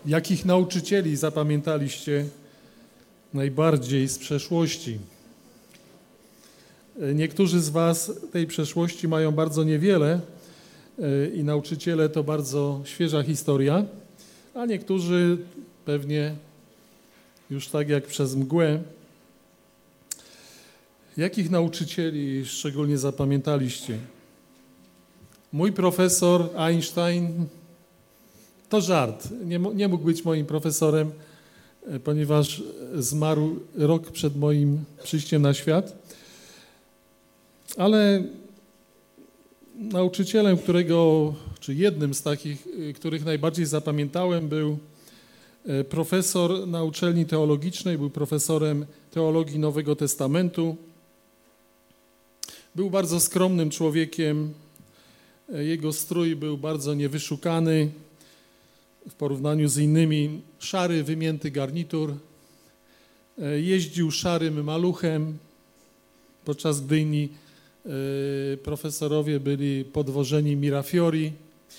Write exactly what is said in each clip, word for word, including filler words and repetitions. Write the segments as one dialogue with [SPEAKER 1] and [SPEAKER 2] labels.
[SPEAKER 1] Jakich nauczycieli zapamiętaliście najbardziej z przeszłości? Niektórzy z was tej przeszłości mają bardzo niewiele i nauczyciele to bardzo świeża historia, a niektórzy pewnie już tak jak przez mgłę. Jakich nauczycieli szczególnie zapamiętaliście? Mój profesor Einstein to żart. Nie, nie mógł być moim profesorem, ponieważ zmarł rok przed moim przyjściem na świat. Ale nauczycielem, którego, czy jednym z takich, których najbardziej zapamiętałem, był profesor na uczelni teologicznej, był profesorem teologii Nowego Testamentu. Był bardzo skromnym człowiekiem. Jego strój był bardzo niewyszukany w porównaniu z innymi. Szary, wymięty garnitur. Jeździł szarym maluchem, podczas gdy inni profesorowie byli podwożeni Mirafiori.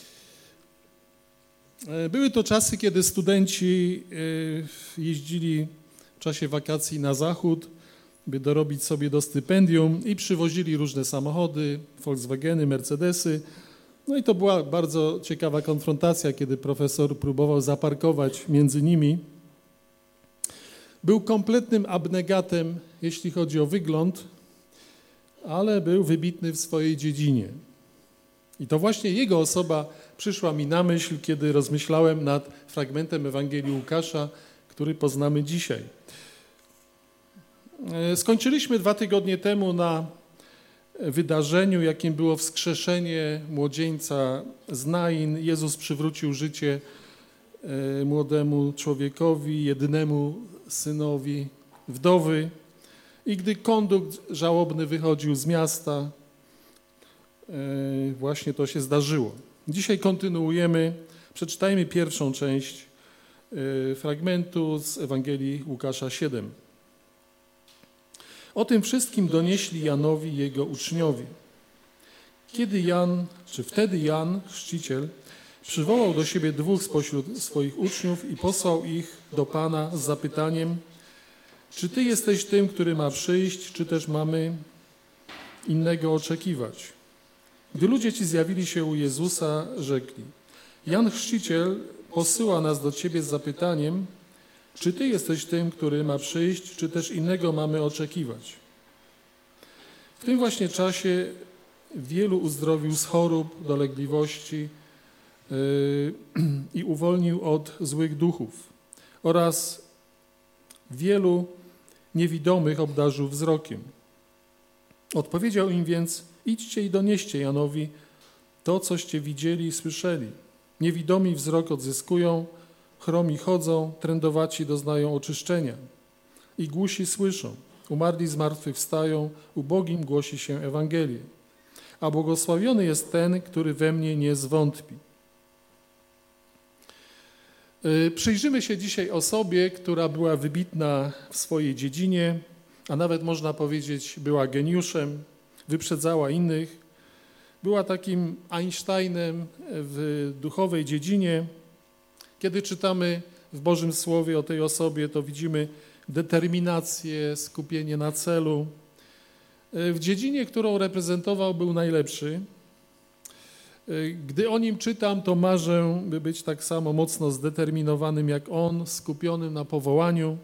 [SPEAKER 1] Były to czasy, kiedy studenci jeździli w czasie wakacji na zachód, by dorobić sobie do stypendium i przywozili różne samochody, Volkswageny, Mercedesy. No i to była bardzo ciekawa konfrontacja, kiedy profesor próbował zaparkować między nimi. Był kompletnym abnegatem, jeśli chodzi o wygląd, ale był wybitny w swojej dziedzinie. I to właśnie jego osoba przyszła mi na myśl, kiedy rozmyślałem nad fragmentem Ewangelii Łukasza, który poznamy dzisiaj. Skończyliśmy dwa tygodnie temu na wydarzeniu, jakim było wskrzeszenie młodzieńca z Nain. Jezus przywrócił życie młodemu człowiekowi, jedynemu synowi wdowy. I gdy kondukt żałobny wychodził z miasta, właśnie to się zdarzyło. Dzisiaj kontynuujemy, przeczytajmy pierwszą część fragmentu z Ewangelii Łukasza siedem. O tym wszystkim donieśli Janowi jego uczniowie. Kiedy Jan, czy wtedy Jan, chrzciciel, przywołał do siebie dwóch spośród swoich uczniów i posłał ich do Pana z zapytaniem: czy Ty jesteś tym, który ma przyjść, czy też mamy innego oczekiwać? Gdy ludzie ci zjawili się u Jezusa, rzekli: Jan Chrzciciel posyła nas do Ciebie z zapytaniem, czy Ty jesteś tym, który ma przyjść, czy też innego mamy oczekiwać? W tym właśnie czasie wielu uzdrowił z chorób, dolegliwości yy, i uwolnił od złych duchów oraz wielu niewidomych obdarzył wzrokiem. Odpowiedział im więc: idźcie i donieście Janowi to, coście widzieli i słyszeli. Niewidomi wzrok odzyskują, chromi chodzą, trędowaci doznają oczyszczenia i głusi słyszą, umarli z martwych wstają, ubogim głosi się Ewangelię. A błogosławiony jest ten, który we mnie nie zwątpi. Przyjrzymy się dzisiaj osobie, która była wybitna w swojej dziedzinie, a nawet można powiedzieć była geniuszem, wyprzedzała innych. Była takim Einsteinem w duchowej dziedzinie. Kiedy czytamy w Bożym Słowie o tej osobie, to widzimy determinację, skupienie na celu. W dziedzinie, którą reprezentował, był najlepszy. Gdy o nim czytam, to marzę, by być tak samo mocno zdeterminowanym jak on, skupionym na powołaniu.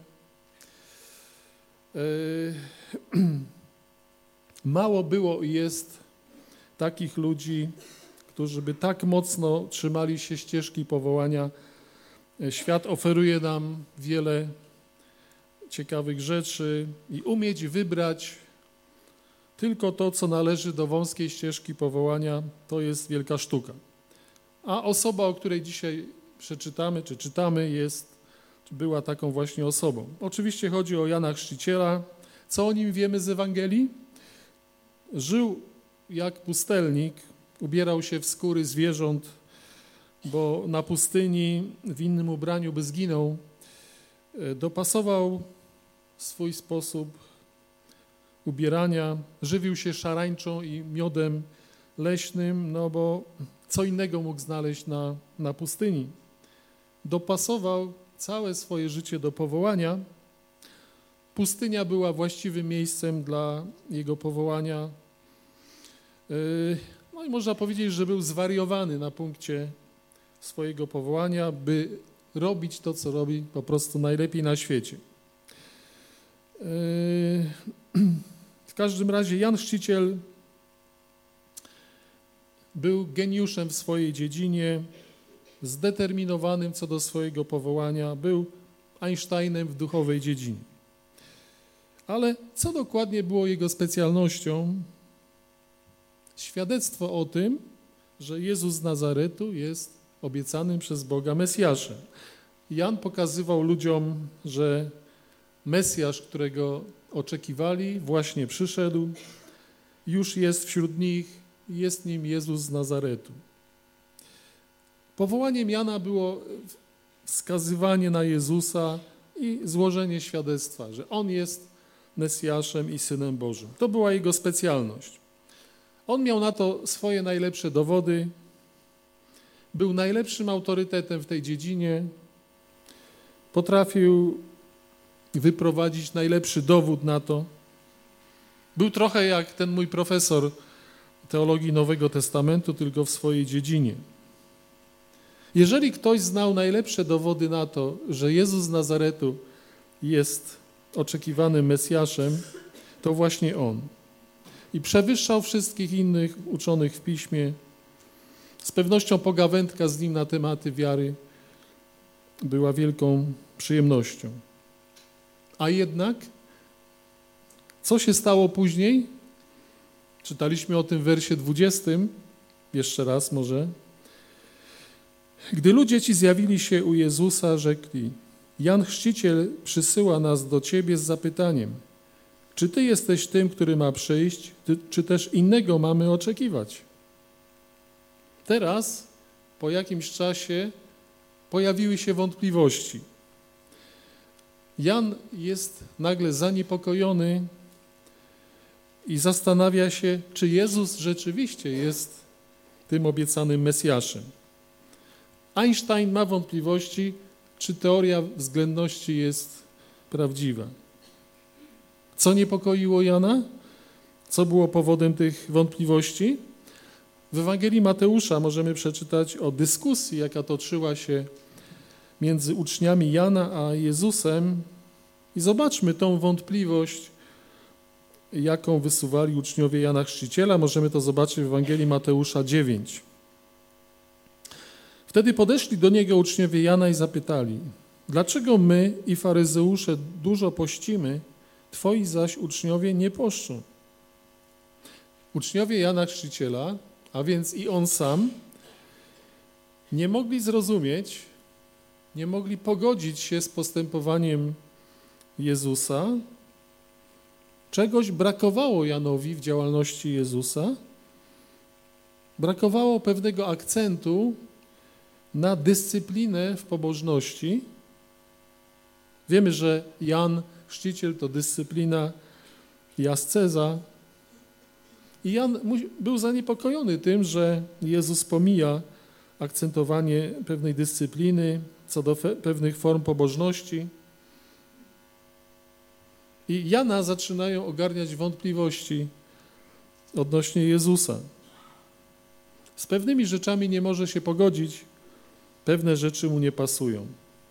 [SPEAKER 1] Mało było i jest takich ludzi, którzy by tak mocno trzymali się ścieżki powołania. Świat oferuje nam wiele ciekawych rzeczy i umieć wybrać tylko to, co należy do wąskiej ścieżki powołania, to jest wielka sztuka. A osoba, o której dzisiaj przeczytamy, czy czytamy, jest, była taką właśnie osobą. Oczywiście chodzi o Jana Chrzciciela. Co o nim wiemy z Ewangelii? Żył jak pustelnik, ubierał się w skóry zwierząt, bo na pustyni w innym ubraniu by zginął. Dopasował swój sposób ubierania, żywił się szarańczą i miodem leśnym, no bo co innego mógł znaleźć na, na pustyni. dopasował całe swoje życie do powołania. Pustynia była właściwym miejscem dla jego powołania. No i można powiedzieć, że był zwariowany na punkcie swojego powołania, by robić to, co robi po prostu najlepiej na świecie. W każdym razie Jan Chrzciciel był geniuszem w swojej dziedzinie, zdeterminowanym co do swojego powołania, był Einsteinem w duchowej dziedzinie. Ale co dokładnie było jego specjalnością? Świadectwo o tym, że Jezus z Nazaretu jest obiecanym przez Boga Mesjaszem. Jan pokazywał ludziom, że Mesjasz, którego oczekiwali, właśnie przyszedł, już jest wśród nich, jest nim Jezus z Nazaretu. Powołaniem Jana było wskazywanie na Jezusa i złożenie świadectwa, że On jest Mesjaszem i Synem Bożym. To była jego specjalność. On miał na to swoje najlepsze dowody, był najlepszym autorytetem w tej dziedzinie, potrafił wyprowadzić najlepszy dowód na to. Był trochę jak ten mój profesor teologii Nowego Testamentu, tylko w swojej dziedzinie. Jeżeli ktoś znał najlepsze dowody na to, że Jezus z Nazaretu jest oczekiwanym Mesjaszem, to właśnie On. I przewyższał wszystkich innych uczonych w Piśmie. Z pewnością pogawędka z nim na tematy wiary była wielką przyjemnością. A jednak, co się stało później? Czytaliśmy o tym w wersie dwudziestym, jeszcze raz może. Gdy ludzie ci zjawili się u Jezusa, rzekli: Jan Chrzciciel przysyła nas do Ciebie z zapytaniem: czy Ty jesteś tym, który ma przyjść, czy też innego mamy oczekiwać? Teraz, po jakimś czasie, pojawiły się wątpliwości. Jan jest nagle zaniepokojony i zastanawia się, czy Jezus rzeczywiście jest tym obiecanym Mesjaszem. Einstein ma wątpliwości, czy teoria względności jest prawdziwa. Co niepokoiło Jana? Co było powodem tych wątpliwości? W Ewangelii Mateusza możemy przeczytać o dyskusji, jaka toczyła się między uczniami Jana a Jezusem i zobaczmy tą wątpliwość, jaką wysuwali uczniowie Jana Chrzciciela. Możemy to zobaczyć w Ewangelii Mateusza dziewięć. Wtedy podeszli do niego uczniowie Jana i zapytali: dlaczego my i faryzeusze dużo pościmy, twoi zaś uczniowie nie poszczą? Uczniowie Jana Chrzciciela, a więc i on sam, nie mogli zrozumieć, nie mogli pogodzić się z postępowaniem Jezusa. Czegoś brakowało Janowi w działalności Jezusa. Brakowało pewnego akcentu na dyscyplinę w pobożności. Wiemy, że Jan Chrzciciel to dyscyplina i asceza. I Jan był zaniepokojony tym, że Jezus pomija akcentowanie pewnej dyscypliny co do pewnych form pobożności. I Jana zaczynają ogarniać wątpliwości odnośnie Jezusa. Z pewnymi rzeczami nie może się pogodzić, pewne rzeczy mu nie pasują.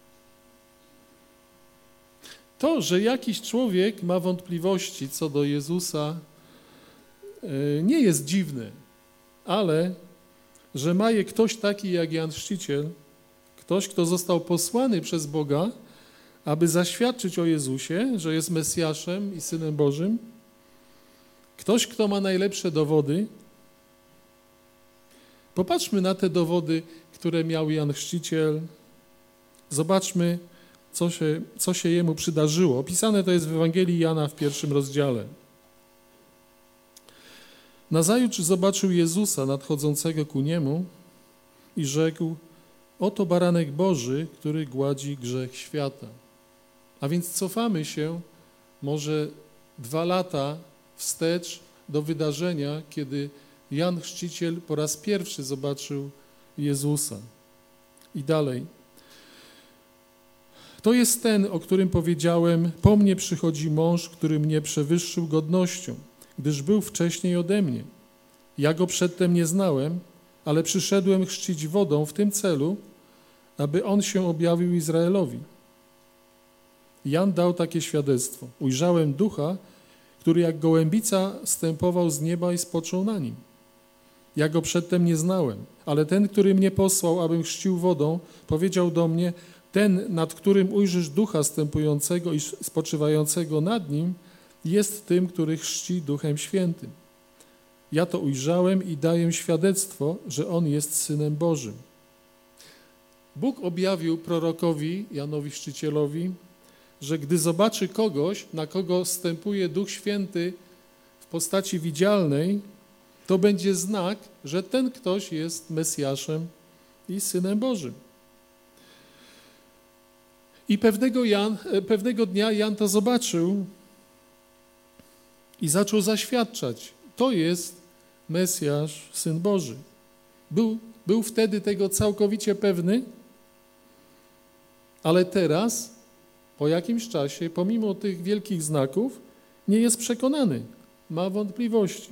[SPEAKER 1] To, że jakiś człowiek ma wątpliwości co do Jezusa, nie jest dziwne, ale że ma je ktoś taki jak Jan Chrzciciel, ktoś, kto został posłany przez Boga, aby zaświadczyć o Jezusie, że jest Mesjaszem i Synem Bożym, ktoś, kto ma najlepsze dowody. Popatrzmy na te dowody, które miał Jan Chrzciciel. Zobaczmy, co się, co się jemu przydarzyło. Opisane to jest w Ewangelii Jana w pierwszym rozdziale. Nazajutrz zobaczył Jezusa nadchodzącego ku niemu i rzekł: oto baranek Boży, który gładzi grzech świata. A więc cofamy się może dwa lata wstecz do wydarzenia, kiedy Jan Chrzciciel po raz pierwszy zobaczył Jezusa. I dalej. To jest ten, o którym powiedziałem, po mnie przychodzi mąż, który mnie przewyższył godnością, gdyż był wcześniej ode mnie. Ja go przedtem nie znałem, ale przyszedłem chrzcić wodą w tym celu, aby on się objawił Izraelowi. Jan dał takie świadectwo. Ujrzałem ducha, który jak gołębica stępował z nieba i spoczął na nim. Ja go przedtem nie znałem, ale ten, który mnie posłał, abym chrzcił wodą, powiedział do mnie, ten, nad którym ujrzysz ducha stępującego i spoczywającego nad nim, jest tym, który chrzci Duchem Świętym. Ja to ujrzałem i daję świadectwo, że on jest Synem Bożym. Bóg objawił prorokowi Janowi Chrzcicielowi, że gdy zobaczy kogoś, na kogo stępuje Duch Święty w postaci widzialnej, to będzie znak, że ten ktoś jest Mesjaszem i Synem Bożym. I pewnego, Jan, pewnego dnia Jan to zobaczył i zaczął zaświadczać. To jest Mesjasz, Syn Boży. Był, był wtedy tego całkowicie pewny, ale teraz, po jakimś czasie, pomimo tych wielkich znaków, nie jest przekonany, ma wątpliwości.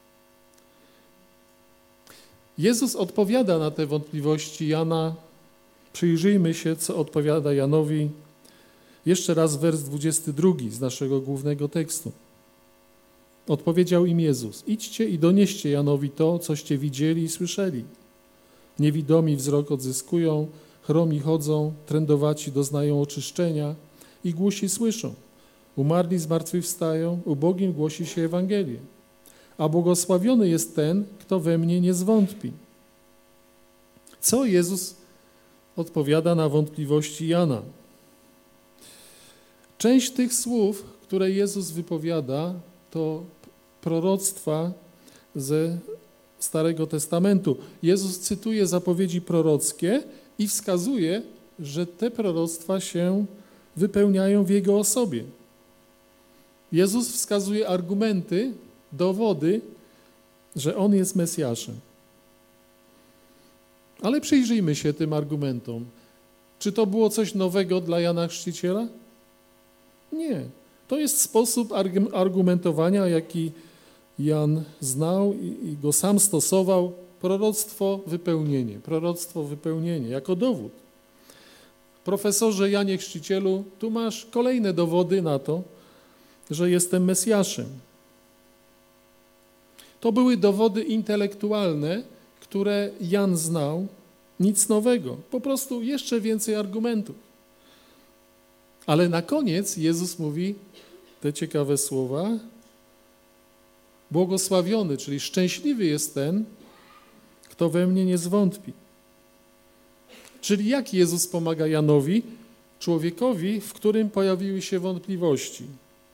[SPEAKER 1] Jezus odpowiada na te wątpliwości Jana. Przyjrzyjmy się, co odpowiada Janowi. Jeszcze raz wers dwudziesty drugi z naszego głównego tekstu. Odpowiedział im Jezus, idźcie i donieście Janowi to, coście widzieli i słyszeli. Niewidomi wzrok odzyskują, chromi chodzą, trędowaci doznają oczyszczenia i głusi słyszą. Umarli zmartwychwstają, ubogim głosi się Ewangelię. A błogosławiony jest ten, kto we mnie nie zwątpi. Co Jezus odpowiada na wątpliwości Jana? Część tych słów, które Jezus wypowiada, to proroctwa ze Starego Testamentu. Jezus cytuje zapowiedzi prorockie i wskazuje, że te proroctwa się wypełniają w Jego osobie. Jezus wskazuje argumenty, dowody, że On jest Mesjaszem. Ale przyjrzyjmy się tym argumentom. Czy to było coś nowego dla Jana Chrzciciela? Nie. To jest sposób argumentowania, jaki Jan znał i, i go sam stosował. Proroctwo, wypełnienie. Proroctwo, wypełnienie, jako dowód. Profesorze Janie Chrzcicielu, tu masz kolejne dowody na to, że jestem Mesjaszem. To były dowody intelektualne, które Jan znał, nic nowego, po prostu jeszcze więcej argumentów. Ale na koniec Jezus mówi te ciekawe słowa, błogosławiony, czyli szczęśliwy jest ten, kto we mnie nie zwątpi. Czyli jak Jezus pomaga Janowi, człowiekowi, w którym pojawiły się wątpliwości?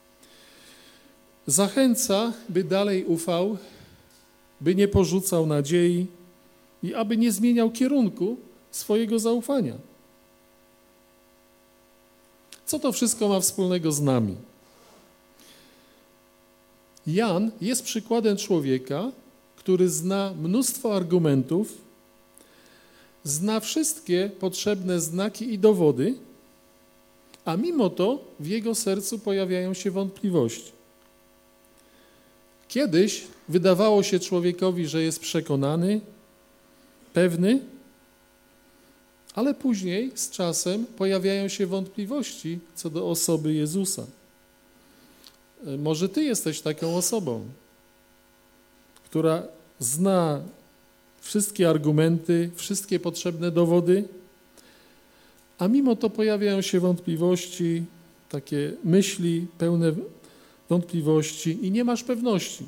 [SPEAKER 1] Zachęca, by dalej ufał, by nie porzucał nadziei i aby nie zmieniał kierunku swojego zaufania. Co to wszystko ma wspólnego z nami? Jan jest przykładem człowieka, który zna mnóstwo argumentów, zna wszystkie potrzebne znaki i dowody, a mimo to w jego sercu pojawiają się wątpliwości. Kiedyś wydawało się człowiekowi, że jest przekonany, pewny, ale później z czasem pojawiają się wątpliwości co do osoby Jezusa. Może ty jesteś taką osobą, która zna wszystkie argumenty, wszystkie potrzebne dowody, a mimo to pojawiają się wątpliwości, takie myśli pełne wątpliwości i nie masz pewności.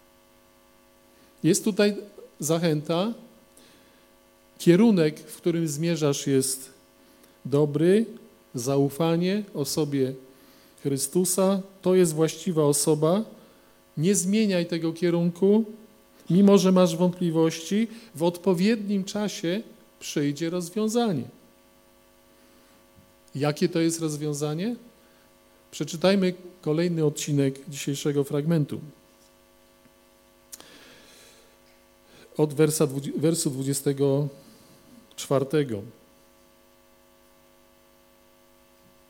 [SPEAKER 1] Jest tutaj zachęta, kierunek, w którym zmierzasz, jest dobry, zaufanie osobie Chrystusa, to jest właściwa osoba, nie zmieniaj tego kierunku, mimo że masz wątpliwości, w odpowiednim czasie przyjdzie rozwiązanie. Jakie to jest rozwiązanie? Przeczytajmy kolejny odcinek dzisiejszego fragmentu. Od wersa, wersu dwudziestego czwartego.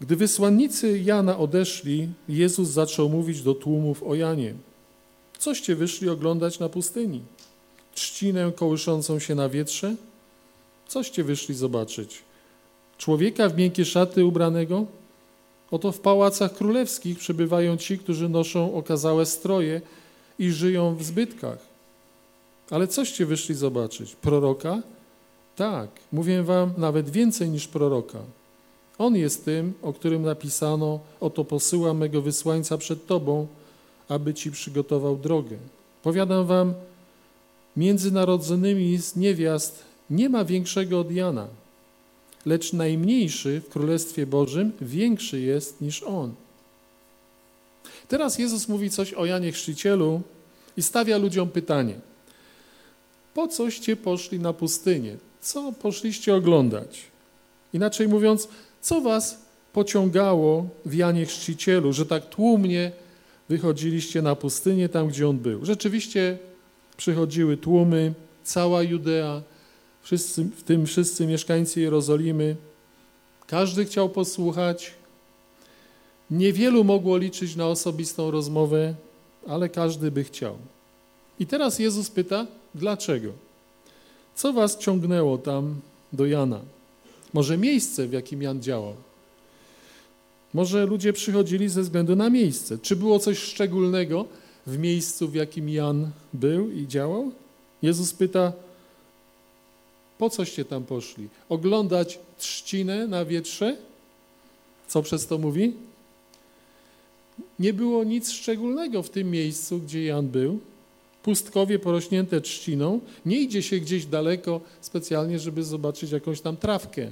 [SPEAKER 1] Gdy wysłannicy Jana odeszli, Jezus zaczął mówić do tłumów o Janie. Coście wyszli oglądać na pustyni? Trzcinę kołyszącą się na wietrze? Coście wyszli zobaczyć? Człowieka w miękkie szaty ubranego? Oto w pałacach królewskich przebywają ci, którzy noszą okazałe stroje i żyją w zbytkach. Ale coście wyszli zobaczyć? Proroka? Tak, mówię wam, nawet więcej niż proroka. On jest tym, o którym napisano: oto posyłam mego wysłańca przed tobą, aby ci przygotował drogę. Powiadam wam, między narodzonymi z niewiast nie ma większego od Jana, lecz najmniejszy w Królestwie Bożym większy jest niż on. Teraz Jezus mówi coś o Janie Chrzcicielu i stawia ludziom pytanie. Po coście poszli na pustynię? Co poszliście oglądać? Inaczej mówiąc, co was pociągało w Janie Chrzcicielu, że tak tłumnie wychodziliście na pustynię tam, gdzie on był? Rzeczywiście przychodziły tłumy, cała Judea, wszyscy, w tym wszyscy mieszkańcy Jerozolimy. Każdy chciał posłuchać. Niewielu mogło liczyć na osobistą rozmowę, ale każdy by chciał. I teraz Jezus pyta, dlaczego? Co was ciągnęło tam do Jana? Może miejsce, w jakim Jan działał? Może ludzie przychodzili ze względu na miejsce? Czy było coś szczególnego w miejscu, w jakim Jan był i działał? Jezus pyta, po coście tam poszli? Oglądać trzcinę na wietrze? Co przez to mówi? Nie było nic szczególnego w tym miejscu, gdzie Jan był. Pustkowie porośnięte trzciną. Nie idzie się gdzieś daleko specjalnie, żeby zobaczyć jakąś tam trawkę.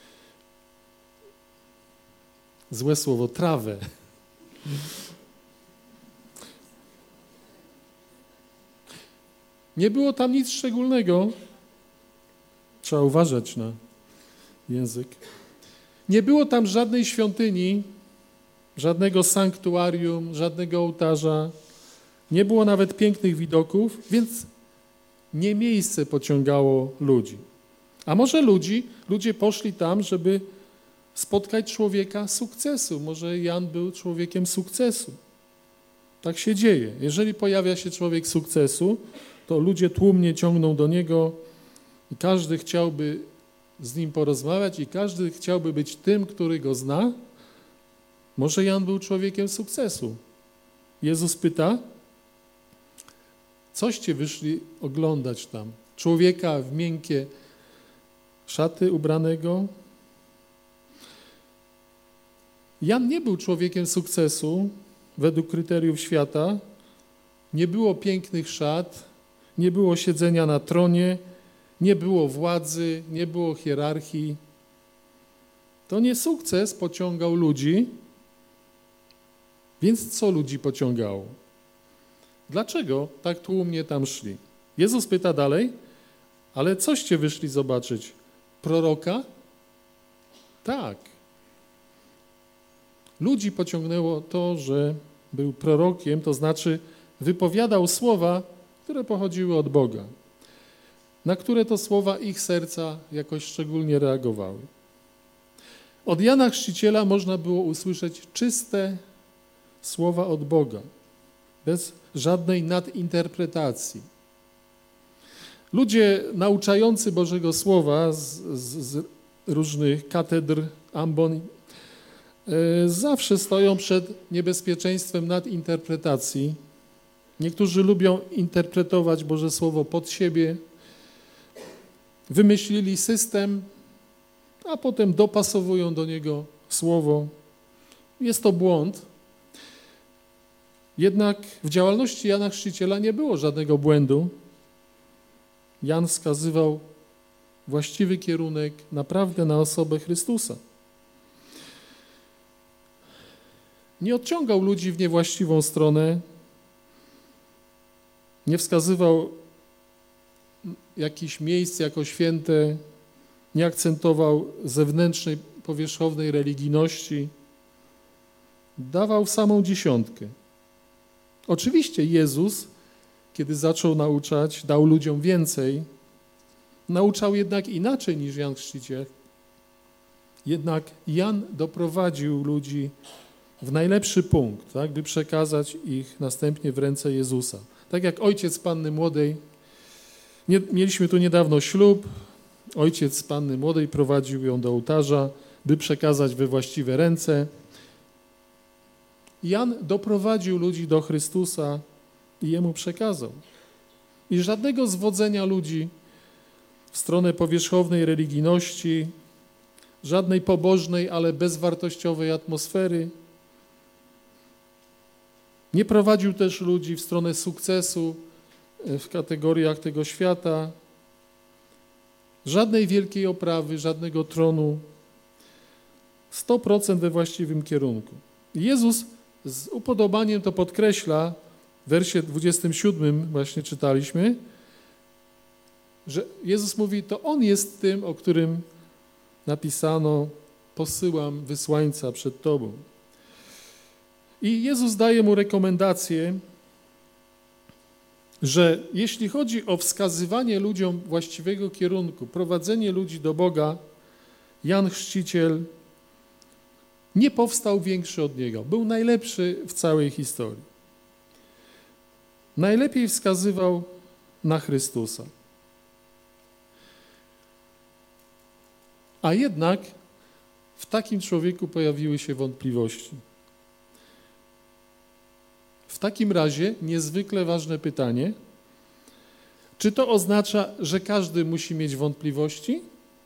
[SPEAKER 1] Złe słowo, trawę. Nie było tam nic szczególnego. Trzeba uważać na język. Nie było tam żadnej świątyni, żadnego sanktuarium, żadnego ołtarza. Nie było nawet pięknych widoków, więc nie miejsce pociągało ludzi. A może ludzi, ludzie poszli tam, żeby spotkać człowieka sukcesu. Może Jan był człowiekiem sukcesu. Tak się dzieje. Jeżeli pojawia się człowiek sukcesu, to ludzie tłumnie ciągną do niego i każdy chciałby z nim porozmawiać i każdy chciałby być tym, który go zna. Może Jan był człowiekiem sukcesu. Jezus pyta, coście wyszli oglądać tam? Człowieka w miękkie szaty ubranego? Jan nie był człowiekiem sukcesu według kryteriów świata. Nie było pięknych szat, nie było siedzenia na tronie, nie było władzy, nie było hierarchii. To nie sukces pociągał ludzi, więc co ludzi pociągało? Dlaczego tak tłumnie tam szli? Jezus pyta dalej, ale coście wyszli zobaczyć? Proroka? Tak. Ludzi pociągnęło to, że był prorokiem, to znaczy wypowiadał słowa, które pochodziły od Boga, na które to słowa ich serca jakoś szczególnie reagowały. Od Jana Chrzciciela można było usłyszeć czyste słowa od Boga, bez żadnej nadinterpretacji. Ludzie nauczający Bożego Słowa z, z, z różnych katedr, ambon, e, zawsze stoją przed niebezpieczeństwem nadinterpretacji. Niektórzy lubią interpretować Boże Słowo pod siebie, wymyślili system, a potem dopasowują do niego Słowo. Jest to błąd. Jednak w działalności Jana Chrzciciela nie było żadnego błędu. Jan wskazywał właściwy kierunek naprawdę na osobę Chrystusa. Nie odciągał ludzi w niewłaściwą stronę, nie wskazywał jakichś miejsc jako święte, nie akcentował zewnętrznej, powierzchownej religijności. Dawał samą dziesiątkę. Oczywiście Jezus, kiedy zaczął nauczać, dał ludziom więcej, nauczał jednak inaczej niż Jan Chrzciciel. Jednak Jan doprowadził ludzi w najlepszy punkt, tak, by przekazać ich następnie w ręce Jezusa. Tak jak ojciec panny młodej, nie, mieliśmy tu niedawno ślub, ojciec panny młodej prowadził ją do ołtarza, by przekazać we właściwe ręce. Jan doprowadził ludzi do Chrystusa i Jemu przekazał. I żadnego zwodzenia ludzi w stronę powierzchownej religijności, żadnej pobożnej, ale bezwartościowej atmosfery. Nie prowadził też ludzi w stronę sukcesu w kategoriach tego świata, żadnej wielkiej oprawy, żadnego tronu, sto procent we właściwym kierunku. Jezus z upodobaniem to podkreśla, w wersie dwudziestym siódmym właśnie czytaliśmy, że Jezus mówi, to On jest tym, o którym napisano, posyłam wysłańca przed Tobą. I Jezus daje mu rekomendację, że jeśli chodzi o wskazywanie ludziom właściwego kierunku, prowadzenie ludzi do Boga, Jan Chrzciciel nie powstał większy od niego. Był najlepszy w całej historii. Najlepiej wskazywał na Chrystusa. A jednak w takim człowieku pojawiły się wątpliwości. W takim razie niezwykle ważne pytanie, czy to oznacza, że każdy musi mieć wątpliwości?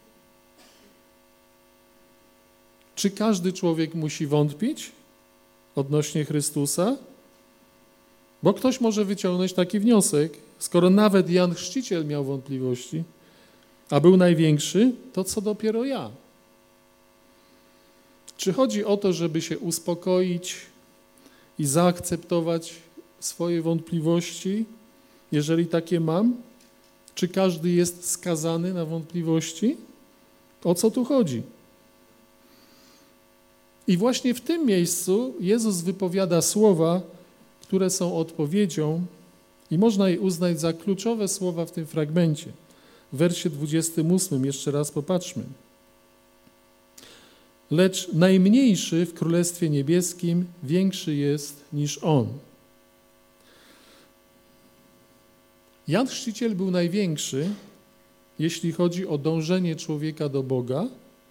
[SPEAKER 1] Czy każdy człowiek musi wątpić odnośnie Chrystusa? Bo ktoś może wyciągnąć taki wniosek, skoro nawet Jan Chrzciciel miał wątpliwości, a był największy, to co dopiero ja? Czy chodzi o to, żeby się uspokoić i zaakceptować swoje wątpliwości, jeżeli takie mam? Czy każdy jest skazany na wątpliwości? O co tu chodzi? I właśnie w tym miejscu Jezus wypowiada słowa, które są odpowiedzią i można je uznać za kluczowe słowa w tym fragmencie. W wersie dwudziestym ósmym jeszcze raz popatrzmy. Lecz najmniejszy w Królestwie Niebieskim większy jest niż on. Jan Chrzciciel był największy, jeśli chodzi o dążenie człowieka do Boga,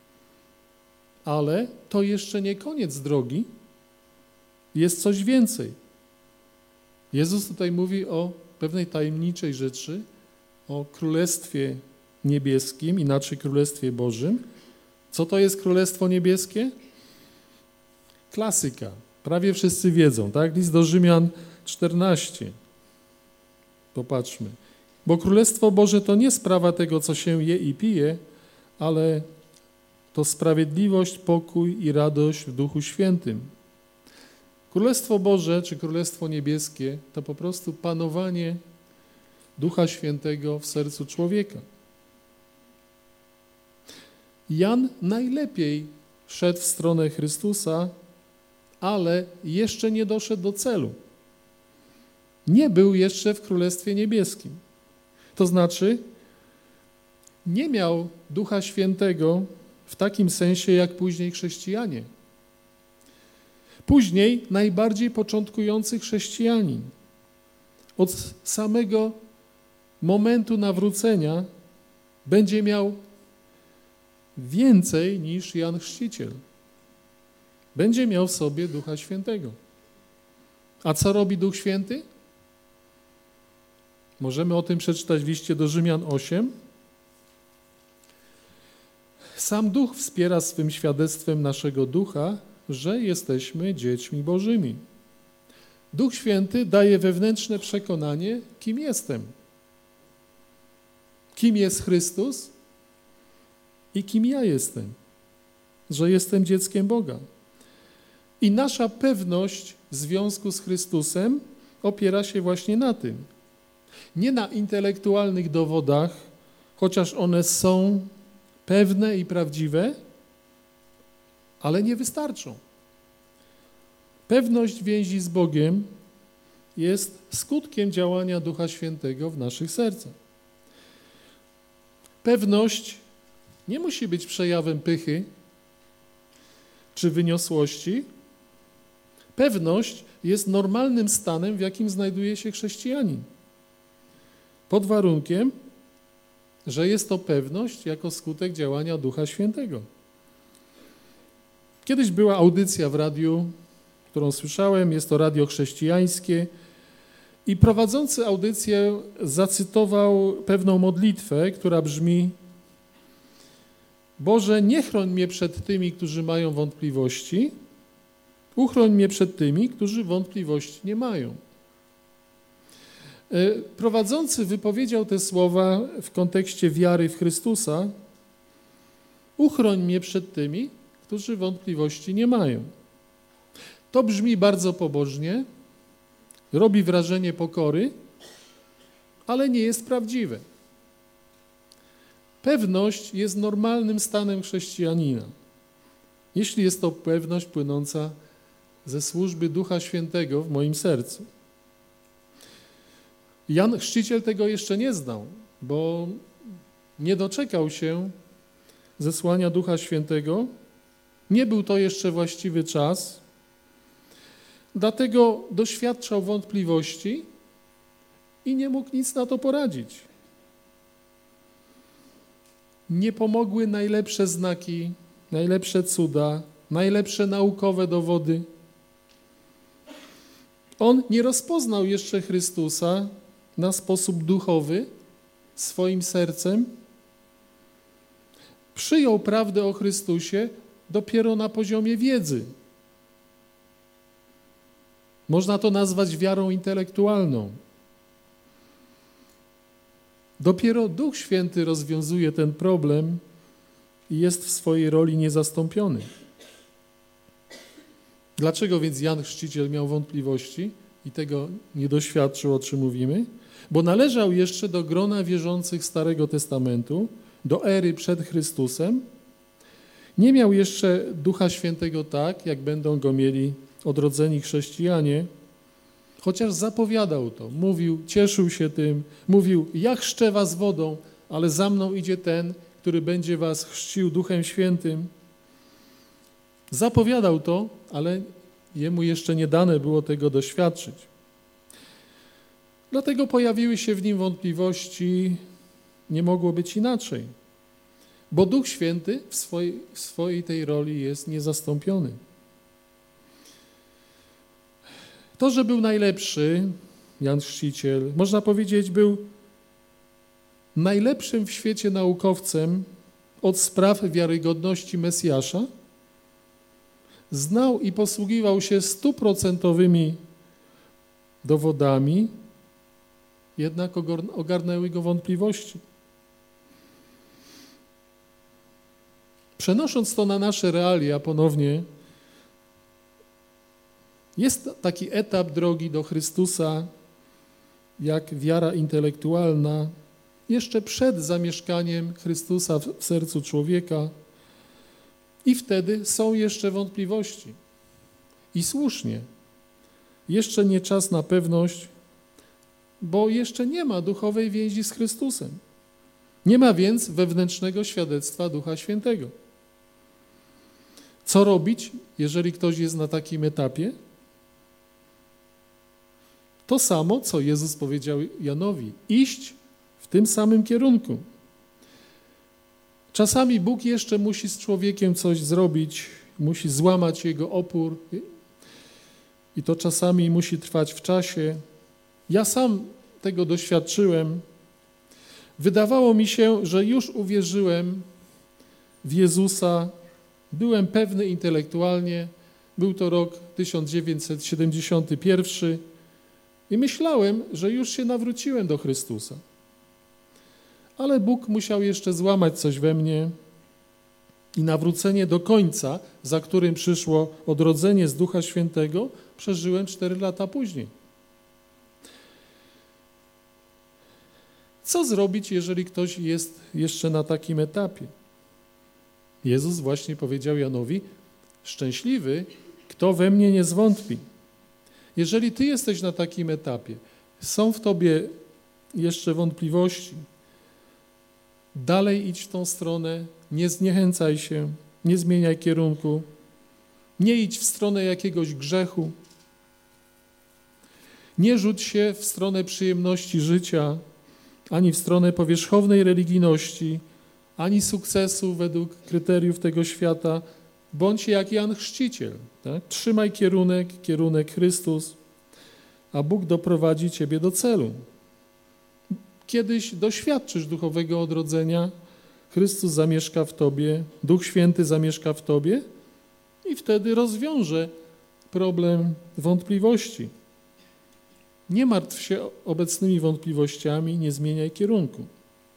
[SPEAKER 1] ale to jeszcze nie koniec drogi, jest coś więcej. Jezus tutaj mówi o pewnej tajemniczej rzeczy, o Królestwie Niebieskim, inaczej Królestwie Bożym. Co to jest Królestwo Niebieskie? Klasyka. Prawie wszyscy wiedzą, tak? List do Rzymian czternaście. Popatrzmy. Bo Królestwo Boże to nie sprawa tego, co się je i pije, ale to sprawiedliwość, pokój i radość w Duchu Świętym. Królestwo Boże czy Królestwo Niebieskie to po prostu panowanie Ducha Świętego w sercu człowieka. Jan najlepiej szedł w stronę Chrystusa, ale jeszcze nie doszedł do celu. Nie był jeszcze w Królestwie Niebieskim. To znaczy, nie miał Ducha Świętego w takim sensie, jak później chrześcijanie. Później najbardziej początkujący chrześcijanin od samego momentu nawrócenia będzie miał więcej niż Jan Chrzciciel. Będzie miał w sobie Ducha Świętego. A co robi Duch Święty? Możemy o tym przeczytać w liście do Rzymian osiem. Sam Duch wspiera swym świadectwem naszego ducha, że jesteśmy dziećmi Bożymi. Duch Święty daje wewnętrzne przekonanie, kim jestem. Kim jest Chrystus i kim ja jestem. Że jestem dzieckiem Boga. I nasza pewność w związku z Chrystusem opiera się właśnie na tym. Nie na intelektualnych dowodach, chociaż one są pewne i prawdziwe, ale nie wystarczą. Pewność więzi z Bogiem jest skutkiem działania Ducha Świętego w naszych sercach. Pewność nie musi być przejawem pychy, czy wyniosłości. Pewność jest normalnym stanem, w jakim znajduje się chrześcijanin. Pod warunkiem, że jest to pewność jako skutek działania Ducha Świętego. Kiedyś była audycja w radiu, którą słyszałem, jest to radio chrześcijańskie i prowadzący audycję zacytował pewną modlitwę, która brzmi: Boże, nie chroń mnie przed tymi, którzy mają wątpliwości, uchroń mnie przed tymi, którzy wątpliwości nie mają. Prowadzący wypowiedział te słowa w kontekście wiary w Chrystusa: uchroń mnie przed tymi, którzy wątpliwości nie mają. To brzmi bardzo pobożnie, robi wrażenie pokory, ale nie jest prawdziwe. Pewność jest normalnym stanem chrześcijanina, jeśli jest to pewność płynąca ze służby Ducha Świętego w moim sercu. Jan Chrzciciel tego jeszcze nie znał, bo nie doczekał się zesłania Ducha Świętego. Nie był to jeszcze właściwy czas, dlatego doświadczał wątpliwości i nie mógł nic na to poradzić. Nie pomogły najlepsze znaki, najlepsze cuda, najlepsze naukowe dowody. On nie rozpoznał jeszcze Chrystusa na sposób duchowy swoim sercem. Przyjął prawdę o Chrystusie dopiero na poziomie wiedzy. Można to nazwać wiarą intelektualną. Dopiero Duch Święty rozwiązuje ten problem i jest w swojej roli niezastąpiony. Dlaczego więc Jan Chrzciciel miał wątpliwości i tego nie doświadczył, o czym mówimy? Bo należał jeszcze do grona wierzących Starego Testamentu, do ery przed Chrystusem. Nie miał jeszcze Ducha Świętego tak, jak będą go mieli odrodzeni chrześcijanie, chociaż zapowiadał to, mówił, cieszył się tym, mówił: ja chrzczę was wodą, ale za mną idzie ten, który będzie was chrzcił Duchem Świętym. Zapowiadał to, ale jemu jeszcze nie dane było tego doświadczyć. Dlatego pojawiły się w nim wątpliwości, nie mogło być inaczej, bo Duch Święty w swojej, w swojej tej roli jest niezastąpiony. To, że był najlepszy, Jan Chrzciciel, można powiedzieć, był najlepszym w świecie naukowcem od spraw wiarygodności Mesjasza, znał i posługiwał się stuprocentowymi dowodami, jednak ogarnęły go wątpliwości. Przenosząc to na nasze realia ponownie, jest taki etap drogi do Chrystusa, jak wiara intelektualna, jeszcze przed zamieszkaniem Chrystusa w sercu człowieka, i wtedy są jeszcze wątpliwości. I słusznie. Jeszcze nie czas na pewność, bo jeszcze nie ma duchowej więzi z Chrystusem. Nie ma więc wewnętrznego świadectwa Ducha Świętego. Co robić, jeżeli ktoś jest na takim etapie? To samo, co Jezus powiedział Janowi. Iść w tym samym kierunku. Czasami Bóg jeszcze musi z człowiekiem coś zrobić, musi złamać jego opór i to czasami musi trwać w czasie. Ja sam tego doświadczyłem. Wydawało mi się, że już uwierzyłem w Jezusa, byłem pewny intelektualnie, był to rok tysiąc dziewięćset siedemdziesiąty pierwszy i myślałem, że już się nawróciłem do Chrystusa. Ale Bóg musiał jeszcze złamać coś we mnie i nawrócenie do końca, za którym przyszło odrodzenie z Ducha Świętego, przeżyłem cztery lata później. Co zrobić, jeżeli ktoś jest jeszcze na takim etapie? Jezus właśnie powiedział Janowi: szczęśliwy, kto we mnie nie zwątpi. Jeżeli ty jesteś na takim etapie, są w tobie jeszcze wątpliwości, dalej idź w tą stronę, nie zniechęcaj się, nie zmieniaj kierunku. Nie idź w stronę jakiegoś grzechu. Nie rzuć się w stronę przyjemności życia, ani w stronę powierzchownej religijności, ani sukcesu według kryteriów tego świata. Bądź jak Jan Chrzciciel. Tak? Trzymaj kierunek, kierunek Chrystus, a Bóg doprowadzi ciebie do celu. Kiedyś doświadczysz duchowego odrodzenia, Chrystus zamieszka w tobie, Duch Święty zamieszka w tobie i wtedy rozwiąże problem wątpliwości. Nie martw się obecnymi wątpliwościami, nie zmieniaj kierunku.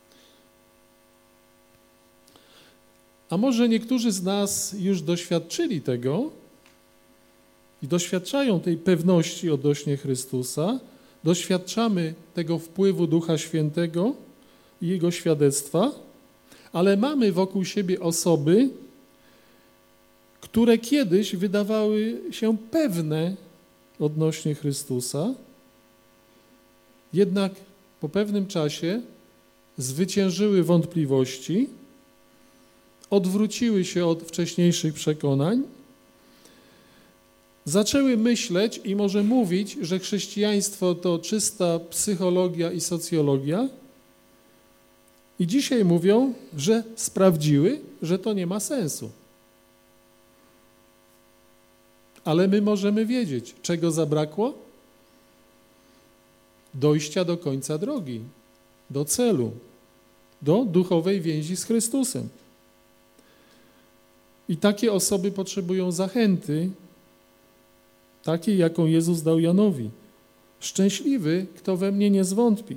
[SPEAKER 1] A może niektórzy z nas już doświadczyli tego i doświadczają tej pewności odnośnie Chrystusa, doświadczamy tego wpływu Ducha Świętego i Jego świadectwa, ale mamy wokół siebie osoby, które kiedyś wydawały się pewne odnośnie Chrystusa, jednak po pewnym czasie zwyciężyły wątpliwości, odwróciły się od wcześniejszych przekonań, zaczęły myśleć i może mówić, że chrześcijaństwo to czysta psychologia i socjologia i dzisiaj mówią, że sprawdziły, że to nie ma sensu. Ale my możemy wiedzieć, czego zabrakło? Dojścia do końca drogi, do celu, do duchowej więzi z Chrystusem. I takie osoby potrzebują zachęty, takiej, jaką Jezus dał Janowi. Szczęśliwy, kto we mnie nie zwątpi.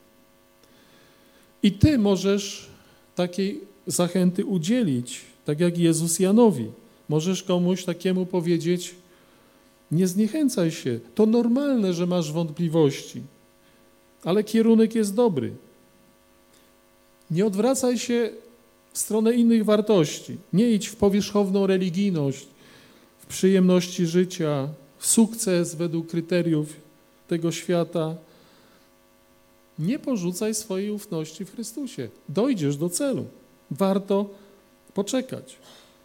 [SPEAKER 1] I ty możesz takiej zachęty udzielić, tak jak Jezus Janowi. Możesz komuś takiemu powiedzieć, nie zniechęcaj się, to normalne, że masz wątpliwości, ale kierunek jest dobry. Nie odwracaj się w stronę innych wartości. Nie idź w powierzchowną religijność, w przyjemności życia, w sukces według kryteriów tego świata. Nie porzucaj swojej ufności w Chrystusie. Dojdziesz do celu. Warto poczekać.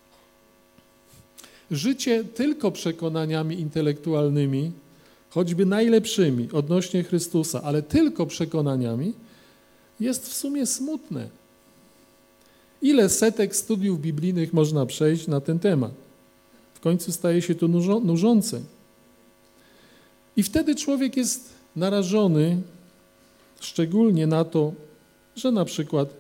[SPEAKER 1] Życie tylko przekonaniami intelektualnymi, choćby najlepszymi odnośnie Chrystusa, ale tylko przekonaniami, jest w sumie smutne. Ile setek studiów biblijnych można przejść na ten temat? W końcu staje się to nużo, nużące. I wtedy człowiek jest narażony szczególnie na to, że na przykład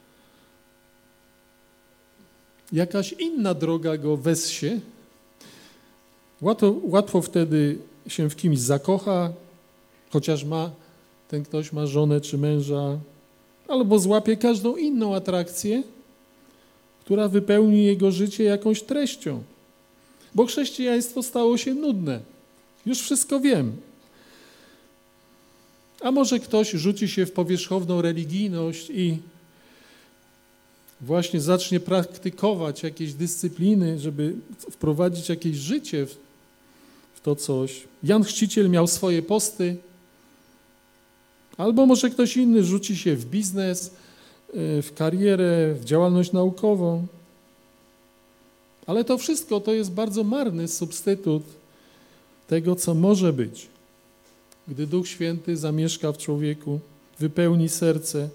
[SPEAKER 1] jakaś inna droga go wessie. Łatwo, łatwo wtedy się w kimś zakocha, chociaż ma, ten ktoś ma żonę czy męża, albo złapie każdą inną atrakcję, która wypełni jego życie jakąś treścią. Bo chrześcijaństwo stało się nudne. Już wszystko wiem. A może ktoś rzuci się w powierzchowną religijność i właśnie zacznie praktykować jakieś dyscypliny, żeby wprowadzić jakieś życie w, w to coś. Jan Chrzciciel miał swoje posty, albo może ktoś inny rzuci się w biznes, w karierę, w działalność naukową. Ale to wszystko to jest bardzo marny substytut tego, co może być, gdy Duch Święty zamieszka w człowieku, wypełni serce,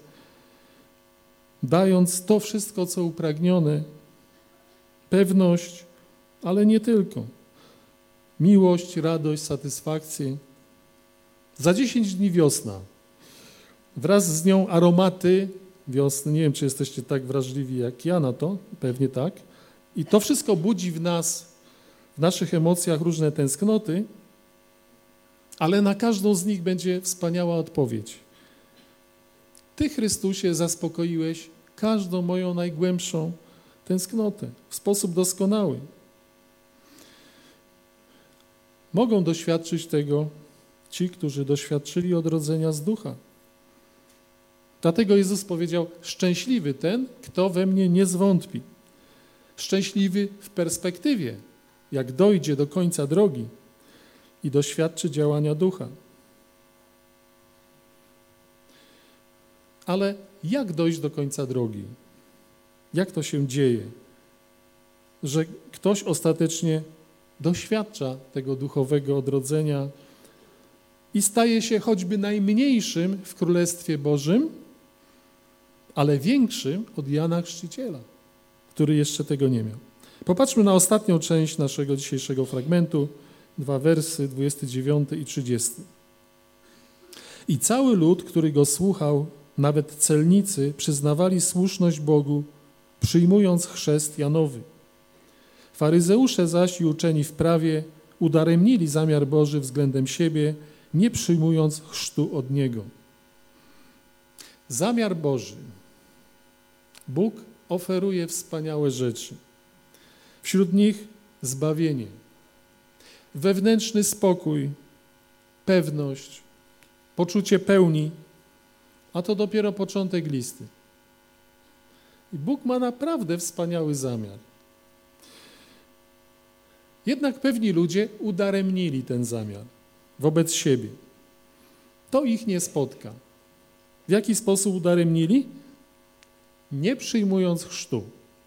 [SPEAKER 1] dając to wszystko, co upragnione, pewność, ale nie tylko. Miłość, radość, satysfakcję. Za dziesięć dni wiosna. Wraz z nią aromaty wiosny. Nie wiem, czy jesteście tak wrażliwi jak ja na to, pewnie tak. I to wszystko budzi w nas, w naszych emocjach różne tęsknoty, ale na każdą z nich będzie wspaniała odpowiedź. Ty, Chrystusie, zaspokoiłeś każdą moją najgłębszą tęsknotę w sposób doskonały. Mogą doświadczyć tego ci, którzy doświadczyli odrodzenia z ducha. Dlatego Jezus powiedział, szczęśliwy ten, kto we mnie nie zwątpi. Szczęśliwy w perspektywie, jak dojdzie do końca drogi i doświadczy działania ducha. Ale jak dojść do końca drogi? Jak to się dzieje, że ktoś ostatecznie doświadcza tego duchowego odrodzenia i staje się choćby najmniejszym w Królestwie Bożym, ale większym od Jana Chrzciciela, który jeszcze tego nie miał. Popatrzmy na ostatnią część naszego dzisiejszego fragmentu, dwa wersy, dwudziesty dziewiąty i trzydziesty. I cały lud, który go słuchał, nawet celnicy, przyznawali słuszność Bogu, przyjmując chrzest Janowy. Faryzeusze zaś i uczeni w prawie udaremnili zamiar Boży względem siebie, nie przyjmując chrztu od Niego. Zamiar Boży. Bóg oferuje wspaniałe rzeczy. Wśród nich zbawienie, wewnętrzny spokój, pewność, poczucie pełni, a to dopiero początek listy. I Bóg ma naprawdę wspaniały zamiar. Jednak pewni ludzie udaremnili ten zamiar wobec siebie. To ich nie spotka. W jaki sposób udaremnili? Nie przyjmując chrztu.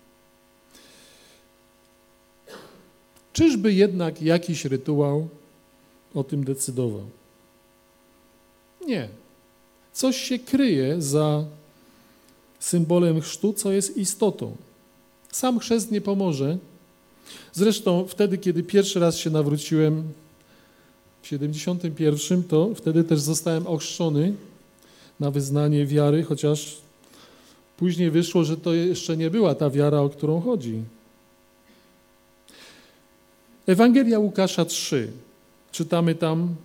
[SPEAKER 1] Czyżby jednak jakiś rytuał o tym decydował? Nie. Coś się kryje za symbolem chrztu, co jest istotą. Sam chrzest nie pomoże. Zresztą wtedy, kiedy pierwszy raz się nawróciłem w siedemdziesiątym pierwszym, to wtedy też zostałem ochrzczony na wyznanie wiary, chociaż później wyszło, że to jeszcze nie była ta wiara, o którą chodzi. Ewangelia Łukasza trzy. Czytamy tam: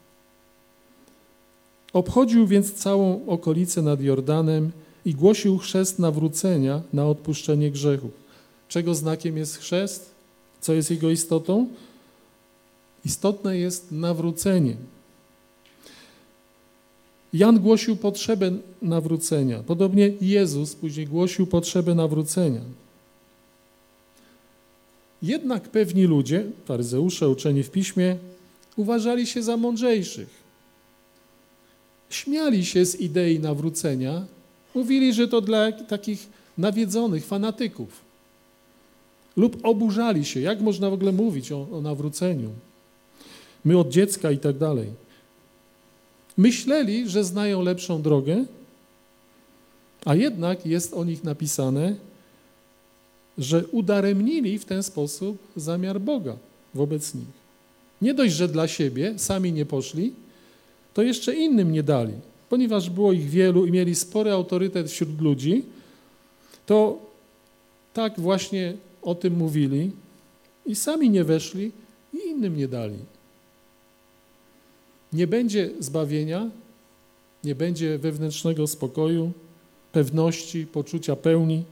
[SPEAKER 1] obchodził więc całą okolicę nad Jordanem i głosił chrzest nawrócenia na odpuszczenie grzechów. Czego znakiem jest chrzest? Co jest jego istotą? Istotne jest nawrócenie. Jan głosił potrzebę nawrócenia. Podobnie Jezus później głosił potrzebę nawrócenia. Jednak pewni ludzie, faryzeusze, uczeni w piśmie, uważali się za mądrzejszych. Śmiali się z idei nawrócenia, mówili, że to dla takich nawiedzonych fanatyków. Lub oburzali się, jak można w ogóle mówić o, o nawróceniu. My od dziecka i tak dalej. Myśleli, że znają lepszą drogę, a jednak jest o nich napisane, że udaremnili w ten sposób zamiar Boga wobec nich. Nie dość, że dla siebie sami nie poszli, to jeszcze innym nie dali. Ponieważ było ich wielu i mieli spory autorytet wśród ludzi, to tak właśnie o tym mówili i sami nie weszli i innym nie dali. Nie będzie zbawienia, nie będzie wewnętrznego spokoju, pewności, poczucia pełni.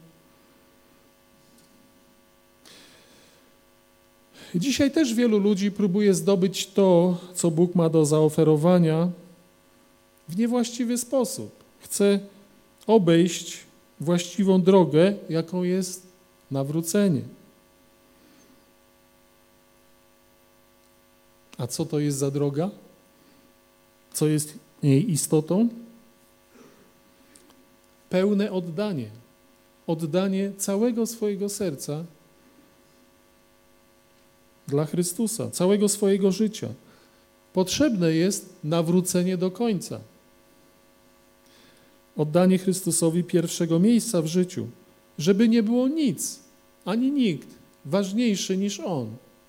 [SPEAKER 1] Dzisiaj też wielu ludzi próbuje zdobyć to, co Bóg ma do zaoferowania, w niewłaściwy sposób. Chce obejść właściwą drogę, jaką jest nawrócenie. A co to jest za droga? Co jest jej istotą? Pełne oddanie. Oddanie całego swojego serca dla Chrystusa, całego swojego życia. Potrzebne jest nawrócenie do końca. Oddanie Chrystusowi pierwszego miejsca w życiu, żeby nie było nic, ani nikt ważniejszy niż On.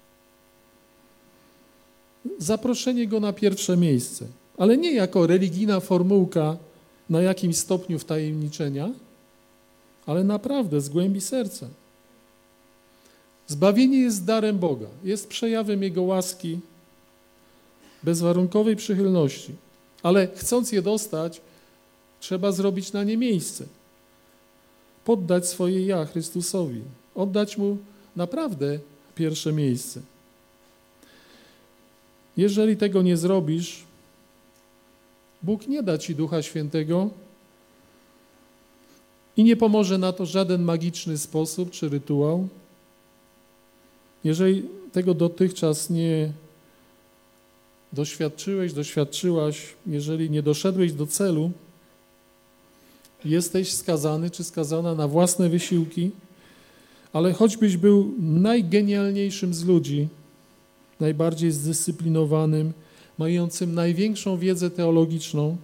[SPEAKER 1] Zaproszenie Go na pierwsze miejsce, ale nie jako religijna formułka na jakimś stopniu wtajemniczenia, ale naprawdę z głębi serca. Zbawienie jest darem Boga, jest przejawem Jego łaski, bezwarunkowej przychylności, ale chcąc je dostać, trzeba zrobić na nie miejsce. Poddać swoje ja Chrystusowi, oddać Mu naprawdę pierwsze miejsce. Jeżeli tego nie zrobisz, Bóg nie da ci Ducha Świętego i nie pomoże na to żaden magiczny sposób czy rytuał. Jeżeli tego dotychczas nie doświadczyłeś, doświadczyłaś, jeżeli nie doszedłeś do celu, jesteś skazany czy skazana na własne wysiłki, ale choćbyś był najgenialniejszym z ludzi, najbardziej zdyscyplinowanym, mającym największą wiedzę teologiczną,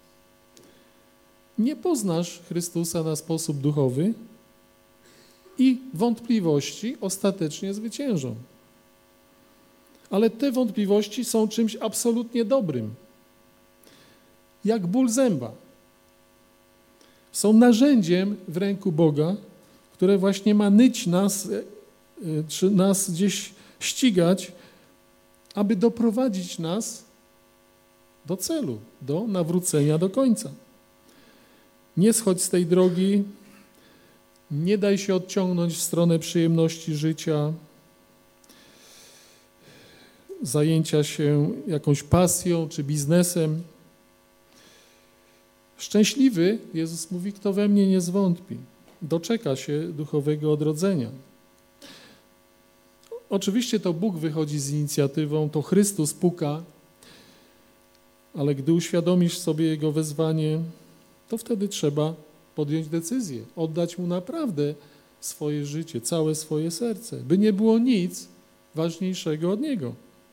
[SPEAKER 1] nie poznasz Chrystusa na sposób duchowy i wątpliwości ostatecznie zwyciężą. Ale te wątpliwości są czymś absolutnie dobrym, jak ból zęba. Są narzędziem w ręku Boga, które właśnie ma nyć nas, czy nas gdzieś ścigać, aby doprowadzić nas do celu, do nawrócenia do końca. Nie schodź z tej drogi, nie daj się odciągnąć w stronę przyjemności życia, zajęcia się jakąś pasją czy biznesem. Szczęśliwy, Jezus mówi, kto we mnie nie zwątpi, doczeka się duchowego odrodzenia. Oczywiście to Bóg wychodzi z inicjatywą, to Chrystus puka, ale gdy uświadomisz sobie Jego wezwanie, to wtedy trzeba podjąć decyzję, oddać Mu naprawdę swoje życie, całe swoje serce, by nie było nic ważniejszego od Niego.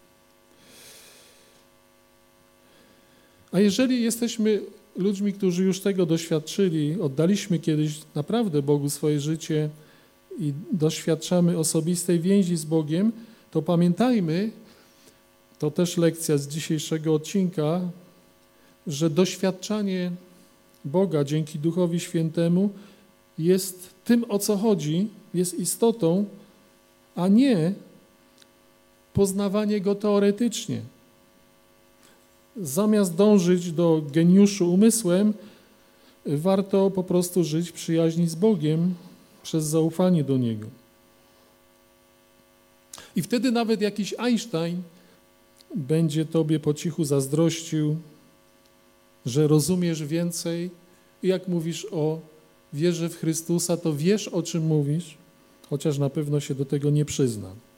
[SPEAKER 1] A jeżeli jesteśmy ludźmi, którzy już tego doświadczyli, oddaliśmy kiedyś naprawdę Bogu swoje życie i doświadczamy osobistej więzi z Bogiem, to pamiętajmy, to też lekcja z dzisiejszego odcinka, że doświadczanie Boga dzięki Duchowi Świętemu jest tym, o co chodzi, jest istotą, a nie poznawanie Go teoretycznie. Zamiast dążyć do geniuszu umysłem, warto po prostu żyć w przyjaźni z Bogiem przez zaufanie do Niego. I wtedy nawet jakiś Einstein będzie tobie po cichu zazdrościł, że rozumiesz więcej i jak mówisz o wierze w Chrystusa, to wiesz, o czym mówisz, chociaż na pewno się do tego nie przyzna.